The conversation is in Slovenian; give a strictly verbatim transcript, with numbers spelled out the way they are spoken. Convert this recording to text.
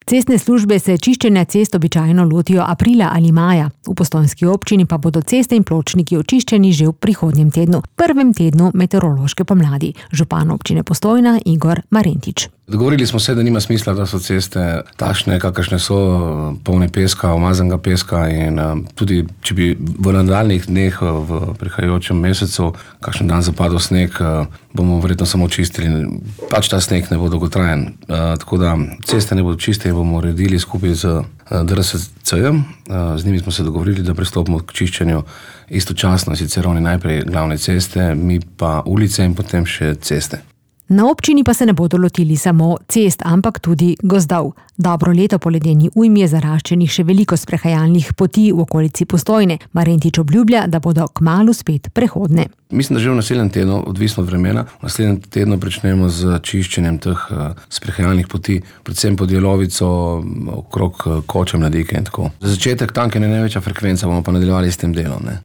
Cestne službe se čiščenja cest običajno lotijo aprila ali maja. V postojnski občini pa bodo ceste in pločniki očiščeni že v prihodnjem tednu, prvem tednu meteorološke pomladi. Župan občine Postojna Igor Marentič. Dogovorili smo se, da nima smisla, da so ceste takšne, kakršne so, polne peska, umazanega peska in tudi, če bi v nadaljnjih dneh, v prihajajočem mesecu, kakšen dan zapadel sneg, bomo verjetno samo čistili. Pač ta sneg ne bo dolgotrajen. Tako da ceste ne bodo čiste in bomo uredili skupaj z D R S C-jem. Z njimi smo se dogovorili, da pristopimo k čiščenju istočasno, sicer oni najprej glavne ceste, mi pa ulice in potem še ceste. Na občini pa se ne bodo lotili samo cest, ampak tudi gozdov. Dobro leto po ledeni ujmi je zaraščenih še veliko sprehajalnih poti v okolici Postojne. Marentič obljublja, da bodo kmalu spet prehodne. Mislim, da že v naslednjem tednu, odvisno od vremena, v naslednjem tednu pričnemo z čiščenjem teh sprehajalnih poti, predvsem pod Jelovico, okrog Koče, Mladike in tako. Za začetek tam, kjer je največja frekvenca, bomo pa nadaljevali s tem delom, ne.